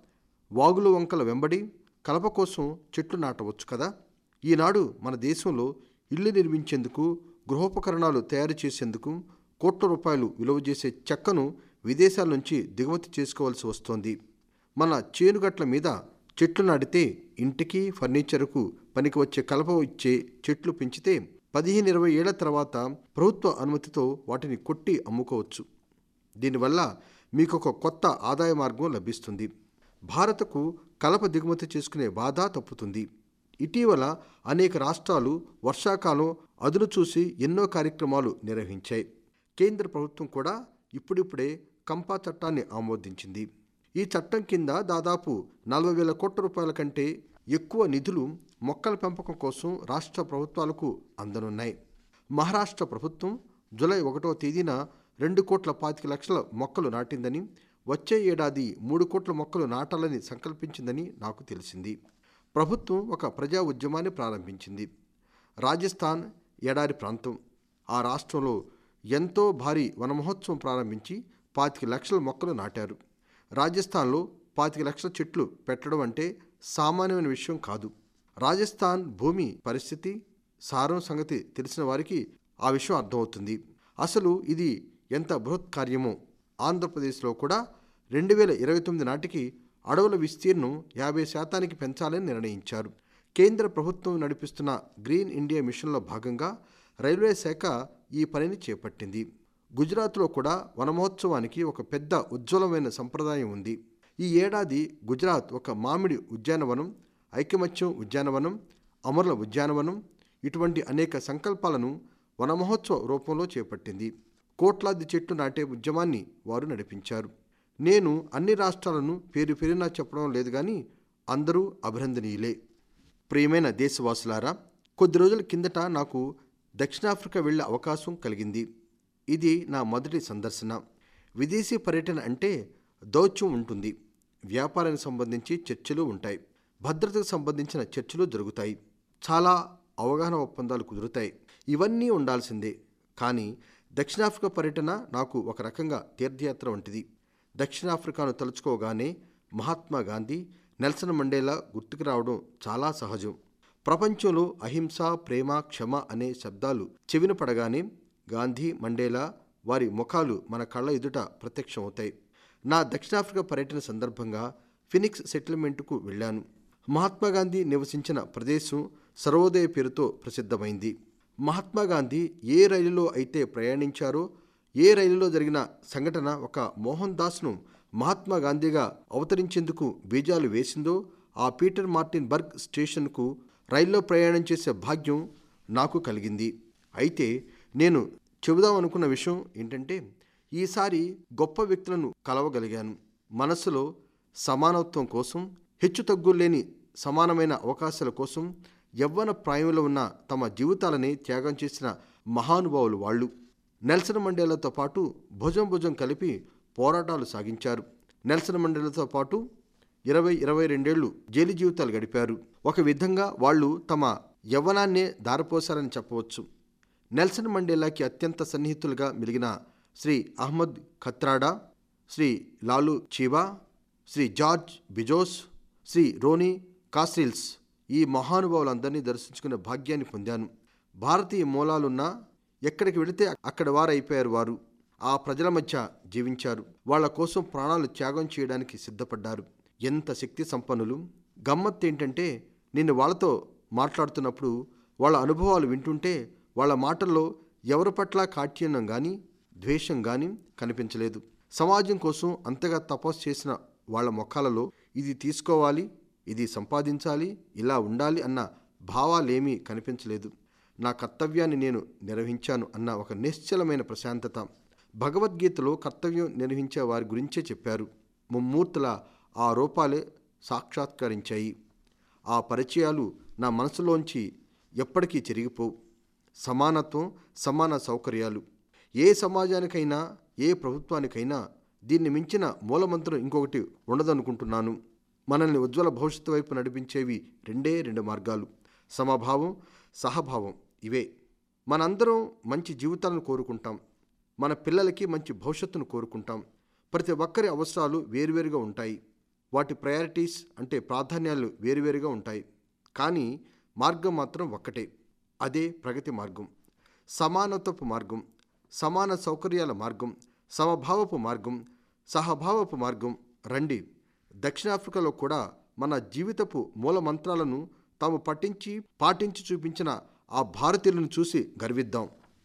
వాగులు వంకల వెంబడి కలప కోసం చెట్లు నాటవచ్చు కదా. ఈనాడు మన దేశంలో ఇళ్లు నిర్మించేందుకు, గృహోపకరణాలు తయారు చేసేందుకు కోట్ల రూపాయలు విలువ చేసే చెక్కను విదేశాల నుంచి దిగుమతి చేసుకోవాల్సి వస్తోంది. మన చేనుగట్ల మీద చెట్లు నాటితే ఇంటికి, ఫర్నిచర్కు పనికి వచ్చే కలప ఇచ్చే చెట్లు పెంచితే పదిహేను ఇరవై ఏళ్ల తర్వాత ప్రభుత్వ అనుమతితో వాటిని కొట్టి అమ్ముకోవచ్చు. దీనివల్ల మీకు ఒక కొత్త ఆదాయ మార్గం లభిస్తుంది. భారత్కు కలప దిగుమతి చేసుకునే బాధ తప్పుతుంది. ఇటీవల అనేక రాష్ట్రాలు వర్షాకాలం అదును చూసి ఎన్నో కార్యక్రమాలు నిర్వహించాయి. కేంద్ర ప్రభుత్వం కూడా ఇప్పుడిప్పుడే కంపా చట్టాన్ని ఆమోదించింది. ఈ చట్టం కింద దాదాపు నలభై వేల కోట్ల రూపాయల కంటే ఎక్కువ నిధులు మొక్కల పెంపకం కోసం రాష్ట్ర ప్రభుత్వాలకు అందనున్నాయి. మహారాష్ట్ర ప్రభుత్వం జూలై ఒకటో తేదీన రెండు కోట్ల పాతిక లక్షల మొక్కలు నాటిందని, వచ్చే ఏడాది మూడు కోట్ల మొక్కలు నాటాలని సంకల్పించిందని నాకు తెలిసింది. ప్రభుత్వం ఒక ప్రజా ఉద్యమాన్ని ప్రారంభించింది. రాజస్థాన్ ఎడారి ప్రాంతం. ఆ రాష్ట్రంలో ఎంతో భారీ వనమహోత్సవం ప్రారంభించి పాతిక లక్షల మొక్కలు నాటారు. రాజస్థాన్లో పాతిక లక్షల చెట్లు పెట్టడం అంటే సామాన్యమైన విషయం కాదు. రాజస్థాన్ భూమి పరిస్థితి, సారం సంగతి తెలిసిన వారికి ఆ విషయం అర్థమవుతుంది. అసలు ఇది ఎంత బృహత్ కార్యమో. ఆంధ్రప్రదేశ్లో కూడా రెండు వేల ఇరవై తొమ్మిది నాటికి అడవుల విస్తీర్ణం యాభై శాతానికి పెంచాలని నిర్ణయించారు. కేంద్ర ప్రభుత్వం నడిపిస్తున్న గ్రీన్ ఇండియా మిషన్లో భాగంగా రైల్వే శాఖ ఈ పనిని చేపట్టింది. గుజరాత్లో కూడా వనమహోత్సవానికి ఒక పెద్ద ఉజ్వలమైన సంప్రదాయం ఉంది. ఈ ఏడాది గుజరాత్ ఒక మామిడి ఉద్యానవనం, ఐకమత్యం ఉద్యానవనం, అమరుల ఉద్యానవనం ఇటువంటి అనేక సంకల్పాలను వనమహోత్సవ రూపంలో చేపట్టింది. కోట్లాది చెట్లు నాటే ఉద్యమాన్ని వారు నడిపించారు. నేను అన్ని రాష్ట్రాలను పేరు పేరునా చెప్పడం లేదు కానీ అందరూ అభినందనీయులే. ప్రియమైన దేశవాసులారా, కొద్ది రోజుల కిందట నాకు దక్షిణాఫ్రికా వెళ్లే అవకాశం కలిగింది. ఇది నా మొదటి సందర్శన. విదేశీ పర్యటన అంటే దౌత్యం ఉంటుంది. వ్యాపారానికి సంబంధించి చర్చలు ఉంటాయి. భద్రతకు సంబంధించిన చర్చలు జరుగుతాయి. చాలా అవగాహన ఒప్పందాలు కుదురుతాయి. ఇవన్నీ ఉండాల్సిందే. కానీ దక్షిణాఫ్రికా పర్యటన నాకు ఒక రకంగా తీర్థయాత్ర వంటిది. దక్షిణాఫ్రికాను తలుచుకోగానే మహాత్మా గాంధీ, నెల్సన్ మండేలా గుర్తుకు రావడం చాలా సహజం. ప్రపంచంలో అహింస, ప్రేమ, క్షమ అనే శబ్దాలు చెవిన పడగానే గాంధీ, మండేలా వారి ముఖాలు మన కళ్ళ ఎదుట ప్రత్యక్షమవుతాయి. నా దక్షిణాఫ్రికా పర్యటన సందర్భంగా ఫినిక్స్ సెటిల్మెంటుకు వెళ్ళాను. మహాత్మా గాంధీ నివసించిన ప్రదేశం సర్వోదయ పేరుతో ప్రసిద్ధమైంది. మహాత్మా గాంధీ ఏ రైలులో అయితే ప్రయాణించారో, ఏ రైలులో జరిగిన సంఘటన ఒక మోహన్ దాస్ను మహాత్మా గాంధీగా అవతరించేందుకు బీజాలు వేసిందో, ఆ పీటర్ మార్టిన్ బర్గ్ స్టేషన్కు రైల్లో ప్రయాణం చేసే భాగ్యం నాకు కలిగింది. అయితే నేను చెబుదామనుకున్న విషయం ఏంటంటే, ఈసారి గొప్ప వ్యక్తులను కలవగలిగాను. మనస్సులో సమానత్వం కోసం, హెచ్చుతగ్గులేని సమానమైన అవకాశాల కోసం యవ్వన ప్రాయంలో ఉన్న తమ జీవితాలని త్యాగం చేసిన మహానుభావులు వాళ్ళు. నెల్సన్ మండేలాతో పాటు భుజం భుజం కలిపి పోరాటాలు సాగించారు. నెల్సన్ మండేలాతో పాటు ఇరవై ఇరవై రెండేళ్లు జైలు జీవితాలు గడిపారు. ఒక విధంగా వాళ్ళు తమ యవ్వనాన్నే దారపోశారని చెప్పవచ్చు. నెల్సన్ మండేలాకి అత్యంత సన్నిహితులుగా మెలిగిన Shri Ahmed Kathrada, Shri Laloo Chiba, Shri George Bizos, Shri Ronnie Kasrils ఈ మహానుభావులందరినీ దర్శించుకునే భాగ్యాన్ని పొందాను. భారతీయ మూలాలున్నా ఎక్కడికి వెళితే అక్కడ వారైపోయారు. వారు ఆ ప్రజల మధ్య జీవించారు. వాళ్ల కోసం ప్రాణాలు త్యాగం చేయడానికి సిద్ధపడ్డారు. ఎంత శక్తి సంపన్నులు! గమ్మత్తు ఏంటంటే, నేను వాళ్ళతో మాట్లాడుతున్నప్పుడు వాళ్ళ అనుభవాలు వింటుంటే వాళ్ళ మాటల్లో ఎవరి పట్ల కాఠిన్యం కానీ ద్వేషం కానీ కనిపించలేదు. సమాజం కోసం అంతగా తపస్సు చేసిన వాళ్ళ ముఖాలలో ఇది తీసుకోవాలి, ఇది సంపాదించాలి, ఇలా ఉండాలి అన్న భావాలేమీ కనిపించలేదు. నా కర్తవ్యాన్ని నేను నిర్వహించాను అన్న ఒక నిశ్చలమైన ప్రశాంతత. భగవద్గీతలో కర్తవ్యం నిర్వహించే వారి గురించే చెప్పారు. ముమ్మూర్తుల ఆ రూపాలే సాక్షాత్కరించాయి. ఆ పరిచయాలు నా మనసులోంచి ఎప్పటికీ చెరిగిపోవు. సమానత్వం, సమాన సౌకర్యాలు. ఏ సమాజానికైనా, ఏ ప్రభుత్వానికైనా దీన్ని మించిన మూలమంత్రం ఇంకొకటి ఉండదనుకుంటున్నాను. మనల్ని ఉజ్వల భవిష్యత్తు వైపు నడిపించేవి రెండే రెండు మార్గాలు: సమభావం, సహభావం. ఇవే. మనందరం మంచి జీవితాలను కోరుకుంటాం. మన పిల్లలకి మంచి భవిష్యత్తును కోరుకుంటాం. ప్రతి ఒక్కరి అవసరాలు వేరువేరుగా ఉంటాయి. వాటి ప్రయారిటీస్ అంటే ప్రాధాన్యాలు వేరువేరుగా ఉంటాయి. కానీ మార్గం మాత్రం ఒక్కటే. అదే ప్రగతి మార్గం, సమానత్వపు మార్గం, సమాన సౌకర్యాల మార్గం, సమభావపు మార్గం, సహభావపు మార్గం. రండి, దక్షిణాఫ్రికాలో కూడా మన జీవితపు మూల మంత్రాలను తాము పఠించి పాటించి చూపించిన ఆ భారతీయులను చూసి గర్విద్దాం.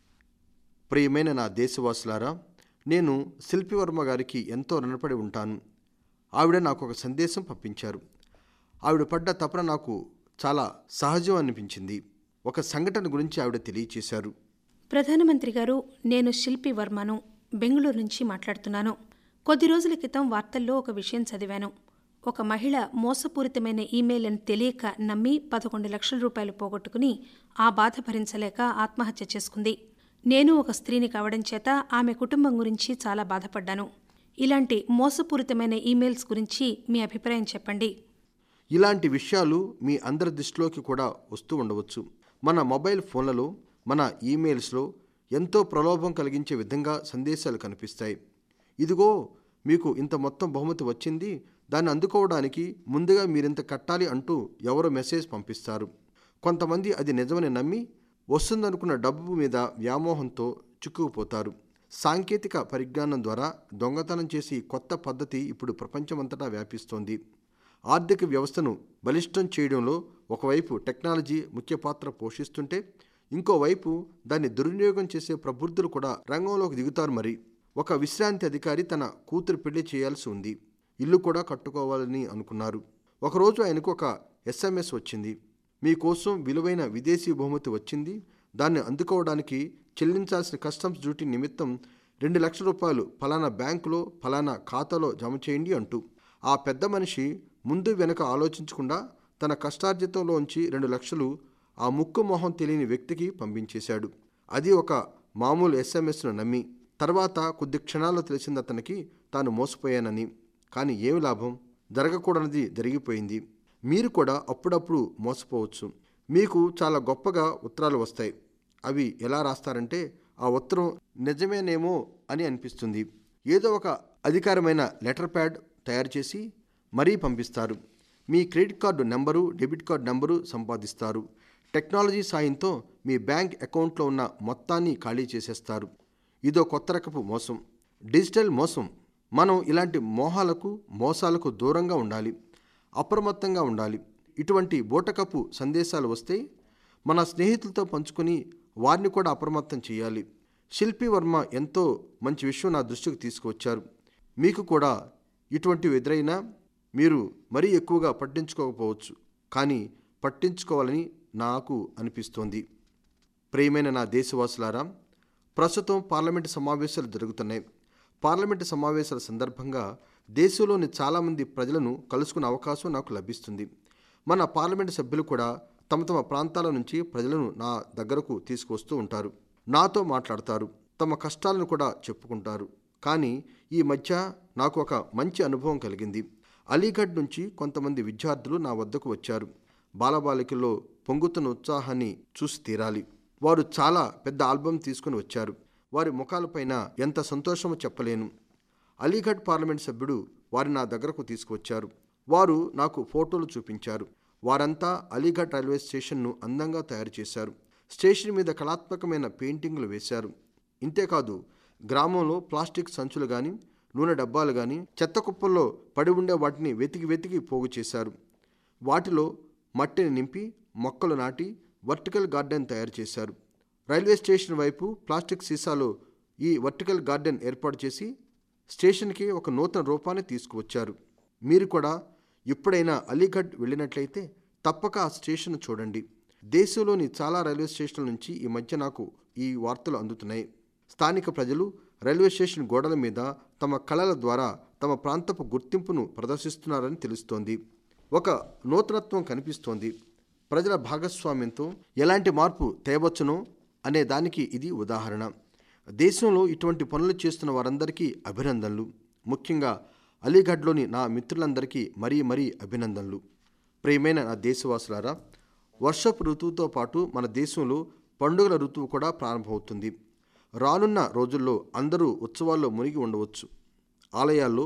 ప్రియమైన నా దేశవాసులారా, నేను శిల్పివర్మ గారికి ఎంతో రుణపడి ఉంటాను. ఆవిడ నాకు ఒక సందేశం పంపించారు. ఆవిడ పడ్డ తపన నాకు చాలా సహజం అనిపించింది. ఒక సంఘటన గురించి ఆవిడ తెలియచేశారు. ప్రధానమంత్రి గారు, నేను శిల్పి వర్మను, బెంగళూరు నుంచి మాట్లాడుతున్నాను. కొద్ది రోజుల క్రితం వార్తల్లో ఒక విషయం చదివాను. ఒక మహిళ మోసపూరితమైన ఈమెయిల్ అని తెలియక నమ్మి పదకొండు లక్షల రూపాయలు పోగొట్టుకుని ఆ బాధ భరించలేక ఆత్మహత్య చేసుకుంది. నేను ఒక స్త్రీని కావడం చేత ఆమె కుటుంబం గురించి చాలా బాధపడ్డాను. ఇలాంటి మోసపూరితమైన ఈమెయిల్స్ గురించి మీ అభిప్రాయం చెప్పండి. ఇలాంటి విషయాలు మీ అందరి దృష్టిలోకి కూడా వస్తూ ఉండవచ్చు. మన మొబైల్ ఫోన్లలో, మన ఈమెయిల్స్లో ఎంతో ప్రలోభం కలిగించే విధంగా సందేశాలు కనిపిస్తాయి. ఇదిగో మీకు ఇంత మొత్తం బహుమతి వచ్చింది, దాన్ని అందుకోవడానికి ముందుగా మీరింత కట్టాలి అంటూ ఎవరో మెసేజ్ పంపిస్తారు. కొంతమంది అది నిజమని నమ్మి వస్తుందనుకున్న డబ్బు మీద వ్యామోహంతో చిక్కుకుపోతారు. సాంకేతిక పరిజ్ఞానం ద్వారా దొంగతనం చేసి కొత్త పద్ధతి ఇప్పుడు ప్రపంచమంతటా వ్యాపిస్తోంది. ఆర్థిక వ్యవస్థను బలిష్టం చేయడంలో ఒకవైపు టెక్నాలజీ ముఖ్య పాత్ర పోషిస్తుంటే, ఇంకోవైపు దాన్ని దుర్వినియోగం చేసే ప్రబుద్ధులు కూడా రంగంలోకి దిగుతారు. మరి ఒక విశ్రాంతి అధికారి తన కూతురు పెళ్లి చేయాల్సి ఉంది, ఇల్లు కూడా కట్టుకోవాలని అనుకున్నారు. ఒకరోజు ఆయనకు ఒక ఎస్ఎంఎస్ వచ్చింది. మీకోసం విలువైన విదేశీ బహుమతి వచ్చింది, దాన్ని అందుకోవడానికి చెల్లించాల్సిన కస్టమ్స్ డ్యూటీ నిమిత్తం రెండు లక్షల రూపాయలు ఫలానా బ్యాంకులో ఫలానా ఖాతాలో జమ చేయండి అంటూ. ఆ పెద్ద మనిషి ముందు వెనక ఆలోచించకుండా తన కష్టార్జితంలోంచి రెండు లక్షలు ఆ ముక్కు మొహం తెలియని వ్యక్తికి పంపించేశాడు. అది ఒక మామూలు ఎస్ఎంఎస్ను నమ్మి. తర్వాత కొద్ది క్షణాల్లో తెలిసింది అతనికి తాను మోసపోయానని. కానీ ఏమి లాభం, జరగకూడనిది జరిగిపోయింది. మీరు కూడా అప్పుడప్పుడు మోసపోవచ్చు. మీకు చాలా గొప్పగా ఉత్తరాలు వస్తాయి. అవి ఎలా రాస్తారంటే, ఆ ఉత్తరం నిజమేనేమో అని అనిపిస్తుంది. ఏదో ఒక అధికారమైన లెటర్ ప్యాడ్ తయారు చేసి మరీ పంపిస్తారు. మీ credit card number, debit card number సంపాదిస్తారు. టెక్నాలజీ సాయంతో మీ బ్యాంక్ అకౌంట్లో ఉన్న మొత్తాన్ని ఖాళీ చేసేస్తారు. ఇదో కొత్త రకపు మోసం, డిజిటల్ మోసం. మనం ఇలాంటి మోహాలకు మోసాలకు దూరంగా ఉండాలి, అప్రమత్తంగా ఉండాలి. ఇటువంటి బూటకపు సందేశాలు వస్తే మన స్నేహితులతో పంచుకొని వారిని కూడా అప్రమత్తం చేయాలి. శిల్పి వర్మ ఎంతో మంచి విషయం నా దృష్టికి తీసుకువచ్చారు. మీకు కూడా ఇటువంటివి ఎదురైనా మీరు మరీ ఎక్కువగా పట్టించుకోకపోవచ్చు, కానీ పట్టించుకోవాలని నాకు అనిపిస్తోంది. ప్రియమైన నా దేశవాసులారా, ప్రస్తుతం పార్లమెంటు సమావేశాలు జరుగుతున్నాయి. పార్లమెంటు సమావేశాల సందర్భంగా దేశంలోని చాలామంది ప్రజలను కలుసుకునే అవకాశం నాకు లభిస్తుంది. మన పార్లమెంటు సభ్యులు కూడా తమ తమ ప్రాంతాల నుంచి ప్రజలను నా దగ్గరకు తీసుకువస్తూ ఉంటారు. నాతో మాట్లాడతారు, తమ కష్టాలను కూడా చెప్పుకుంటారు. కానీ ఈ మధ్య నాకు ఒక మంచి అనుభవం కలిగింది. అలీగఢ్ నుంచి కొంతమంది విద్యార్థులు నా వద్దకు వచ్చారు. బాలబాలికల్లో పొంగుతున్న ఉత్సాహాన్ని చూసి తీరాలి. వారు చాలా పెద్ద ఆల్బమ్ తీసుకుని వచ్చారు. వారి ముఖాలపైన ఎంత సంతోషమో చెప్పలేను. అలీగఢ్ పార్లమెంట్ సభ్యుడు వారిని నా దగ్గరకు తీసుకువచ్చారు. వారు నాకు ఫోటోలు చూపించారు. వారంతా అలీగఢ్ రైల్వే స్టేషన్ను అందంగా తయారు చేశారు. స్టేషన్ మీద కళాత్మకమైన పెయింటింగ్లు వేశారు. ఇంతేకాదు, గ్రామంలో ప్లాస్టిక్ సంచులు కానీ, నూనె డబ్బాలు కానీ చెత్త కుప్పల్లో పడి ఉండే వాటిని వెతికి వెతికి పోగు చేశారు. వాటిలో మట్టిని నింపి మొక్కలు నాటి వర్టికల్ గార్డెన్ తయారు చేశారు. రైల్వే స్టేషన్ వైపు ప్లాస్టిక్ సీసాలో ఈ వర్టికల్ గార్డెన్ ఏర్పాటు చేసి స్టేషన్కి ఒక నూతన రూపాన్ని తీసుకువచ్చారు. మీరు కూడా ఎప్పుడైనా అలీగఢ్ వెళ్ళినట్లయితే తప్పక ఆ స్టేషన్ చూడండి. దేశంలోని చాలా రైల్వే స్టేషన్ల నుంచి ఈ మధ్య నాకు ఈ వార్తలు అందుతున్నాయి. స్థానిక ప్రజలు రైల్వే స్టేషన్ గోడల మీద తమ కళల ద్వారా తమ ప్రాంతపు గుర్తింపును ప్రదర్శిస్తున్నారని తెలుస్తోంది. ఒక నూతనత్వం కనిపిస్తోంది. ప్రజల భాగస్వామ్యంతో ఎలాంటి మార్పు తేవచ్చునో అనే దానికి ఇది ఉదాహరణ. దేశంలో ఇటువంటి పనులు చేస్తున్న వారందరికీ అభినందనలు. ముఖ్యంగా అలీగఢ్లోని నా మిత్రులందరికీ మరీ మరీ అభినందనలు. ప్రియమైన నా దేశవాసులారా, వర్షపు ఋతువుతో పాటు మన దేశంలో పండుగల ఋతువు కూడా ప్రారంభమవుతుంది. రానున్న రోజుల్లో అందరూ ఉత్సవాల్లో మునిగి ఉండవచ్చు. ఆలయాల్లో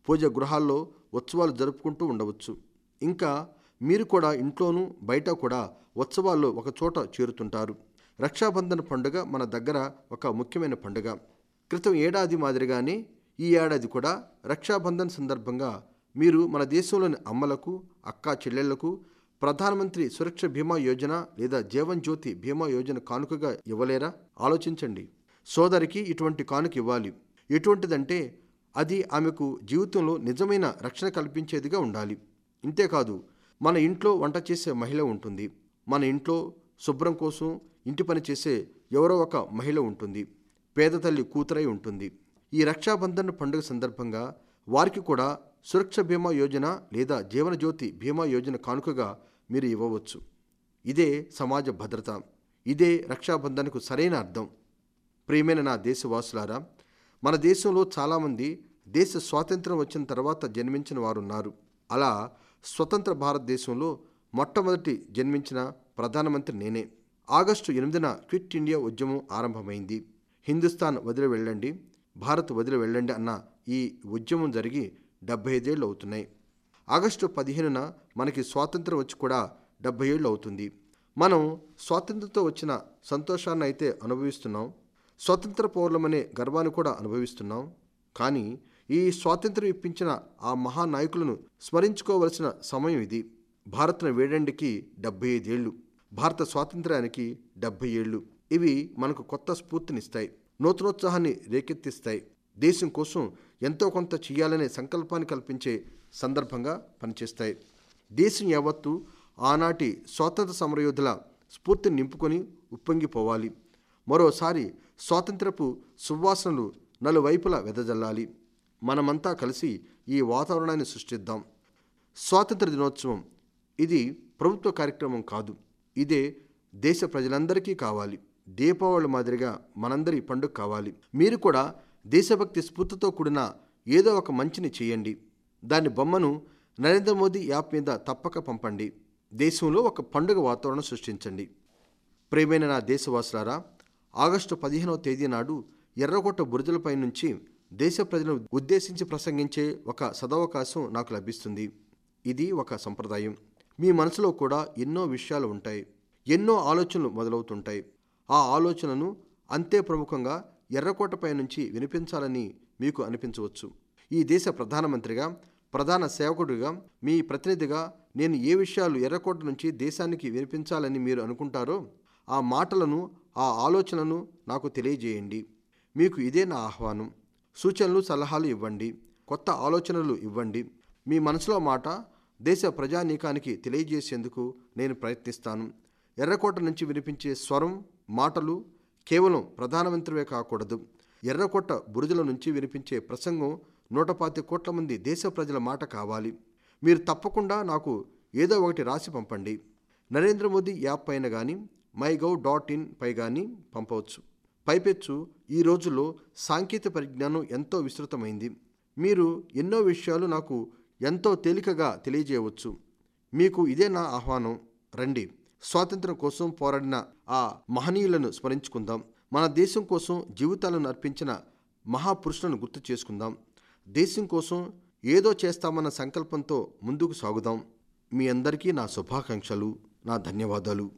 పూజ గృహాల్లో ఉత్సవాలు జరుపుకుంటూ ఉండవచ్చు. ఇంకా మీరు కూడా ఇంట్లోనూ బయట కూడా ఉత్సవాల్లో ఒక చోట చేరుతుంటారు. రక్షాబంధన్ పండుగ మన దగ్గర ఒక ముఖ్యమైన పండుగ. క్రితం ఏడాది మాదిరిగానే ఈ ఏడాది కూడా రక్షాబంధన్ సందర్భంగా మీరు మన దేశంలోని అమ్మలకు, అక్కా చెల్లెళ్లకు ప్రధానమంత్రి సురక్ష బీమా యోజన లేదా జీవన్ జ్యోతి బీమా యోజన కానుకగా ఇవ్వలేరా? ఆలోచించండి. సోదరికి ఇటువంటి కానుక ఇవ్వాలి. ఎటువంటిదంటే అది ఆమెకు జీవితంలో నిజమైన రక్షణ కల్పించేదిగా ఉండాలి. ఇంతేకాదు, మన ఇంట్లో వంట చేసే మహిళ ఉంటుంది. మన ఇంట్లో శుభ్రం కోసం ఇంటి పని చేసే ఎవరో ఒక మహిళ ఉంటుంది. పేద తల్లి కూతురై ఉంటుంది. ఈ రక్షాబంధన్ పండుగ సందర్భంగా వారికి కూడా సురక్ష బీమా యోజన లేదా జీవన జ్యోతి బీమా యోజన కానుకగా మీరు ఇవ్వవచ్చు. ఇదే సమాజ భద్రత. ఇదే రక్షాబంధన్కు సరైన అర్థం. ప్రియమైన నా దేశవాసులారా, మన దేశంలో చాలామంది దేశ స్వాతంత్ర్యం వచ్చిన తర్వాత జన్మించిన వారున్నారు. అలా స్వతంత్ర భారతదేశంలో మొట్టమొదటి జన్మించిన ప్రధానమంత్రి నేనే. ఆగస్టు ఎనిమిదిన క్విట్ ఇండియా ఉద్యమం ఆరంభమైంది. హిందుస్థాన్ వదిలి వెళ్ళండి, భారత్ వదిలి వెళ్ళండి అన్న ఈ ఉద్యమం జరిగి డెబ్బై ఐదేళ్లు అవుతున్నాయి. ఆగస్టు పదిహేనున మనకి స్వాతంత్రం వచ్చి కూడా డెబ్బై ఏళ్ళు అవుతుంది. మనం స్వాతంత్రంతో వచ్చిన సంతోషాన్ని అయితే అనుభవిస్తున్నాం, స్వతంత్ర పౌరులమనే గర్వాన్ని కూడా అనుభవిస్తున్నాం. కానీ ఈ స్వాతంత్రం ఇప్పించిన ఆ మహానాయకులను స్మరించుకోవలసిన సమయం ఇది. భారత్ను వేడండికి డెబ్బై ఐదేళ్లు, భారత స్వాతంత్ర్యానికి డెబ్బై ఏళ్ళు. ఇవి మనకు కొత్త స్ఫూర్తినిస్తాయి, నూతనోత్సాహాన్ని రేకెత్తిస్తాయి. దేశం కోసం ఎంతో కొంత చేయాలనే సంకల్పాన్ని కల్పించే సందర్భంగా పనిచేస్తాయి. దేశం యావత్తు ఆనాటి స్వాతంత్ర సమరయోధుల స్ఫూర్తిని నింపుకొని ఉప్పొంగిపోవాలి. మరోసారి స్వాతంత్రపు సువాసనలు నలువైపులా వెదజల్లాలి. మనమంతా కలిసి ఈ వాతావరణాన్ని సృష్టిద్దాం. స్వాతంత్ర దినోత్సవం ఇది ప్రభుత్వ కార్యక్రమం కాదు. ఇదే దేశ ప్రజలందరికీ కావాలి. దీపావళి మాదిరిగా మనందరి పండుగ కావాలి. మీరు కూడా దేశభక్తి స్ఫూర్తితో కూడిన ఏదో ఒక మంచిని చేయండి. దాని బొమ్మను నరేంద్ర మోదీ యాప్ మీద తప్పక పంపండి. దేశంలో ఒక పండుగ వాతావరణం సృష్టించండి. ప్రియమైన నా దేశవాసులారా, ఆగస్టు పదిహేనవ తేదీ నాడు ఎర్రకోట బురుజులపై నుంచి దేశ ప్రజలను ఉద్దేశించి ప్రసంగించే ఒక సదవకాశం నాకు లభిస్తుంది. ఇది ఒక సంప్రదాయం. మీ మనసులో కూడా ఎన్నో విషయాలు ఉంటాయి, ఎన్నో ఆలోచనలు మొదలవుతుంటాయి. ఆ ఆలోచనను అంతే ప్రముఖంగా ఎర్రకోటపై నుంచి వినిపించాలని మీకు అనిపించవచ్చు. ఈ దేశ ప్రధానమంత్రిగా, ప్రధాన సేవకుడిగా, మీ ప్రతినిధిగా నేను ఏ విషయాలు ఎర్రకోట నుంచి దేశానికి వినిపించాలని మీరు అనుకుంటారో ఆ మాటలను, ఆ ఆలోచనలను నాకు తెలియజేయండి. మీకు ఇదే నా ఆహ్వానం. సూచనలు, సలహాలు ఇవ్వండి, కొత్త ఆలోచనలు ఇవ్వండి. మీ మనసులో మాట దేశ ప్రజానీకానికి తెలియజేసేందుకు నేను ప్రయత్నిస్తాను. ఎర్రకోట నుంచి వినిపించే స్వరం, మాటలు కేవలం ప్రధానమంత్రివే కాకూడదు. ఎర్రకోట బురుజుల నుంచి వినిపించే ప్రసంగం నూట పాతి కోట్ల మంది దేశ ప్రజల మాట కావాలి. మీరు తప్పకుండా నాకు ఏదో ఒకటి రాసి పంపండి. నరేంద్ర మోదీ యాప్ పైన కానీ, మై గవ్ డాట్ ఇన్ పై కానీ పంపవచ్చు. పైపెచ్చు ఈ రోజుల్లో సాంకేతిక పరిజ్ఞానం ఎంతో విస్తృతమైంది. మీరు ఎన్నో విషయాలు నాకు ఎంతో తేలికగా తెలియజేయవచ్చు. మీకు ఇదే నా ఆహ్వానం. రండి, స్వాతంత్ర్యం కోసం పోరాడిన ఆ మహనీయులను స్మరించుకుందాం. మన దేశం కోసం జీవితాలను అర్పించిన మహాపురుషులను గుర్తు చేసుకుందాం. దేశం కోసం ఏదో చేస్తామన్న సంకల్పంతో ముందుకు సాగుదాం. మీ అందరికీ నా శుభాకాంక్షలు, నా ధన్యవాదాలు.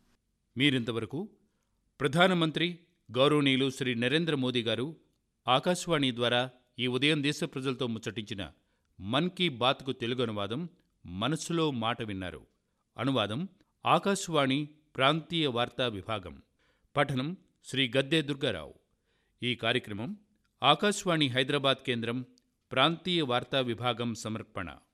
మీరింతవరకు ప్రధానమంత్రి గౌరవనీయులు శ్రీ నరేంద్ర మోదీ గారు ఆకాశవాణి ద్వారా ఈ ఉదయం దేశ ప్రజలతో ముచ్చటించిన మన్ కీ బాత్కు తెలుగు అనువాదం మనసులో మాట విన్నారు. అనువాదం ఆకాశవాణి ప్రాంతీయ వార్తా విభాగం. పఠనం శ్రీ గద్దె దుర్గారావు. ఈ కార్యక్రమం ఆకాశవాణి హైదరాబాద్ కేంద్రం ప్రాంతీయ వార్తా విభాగం సమర్పణ.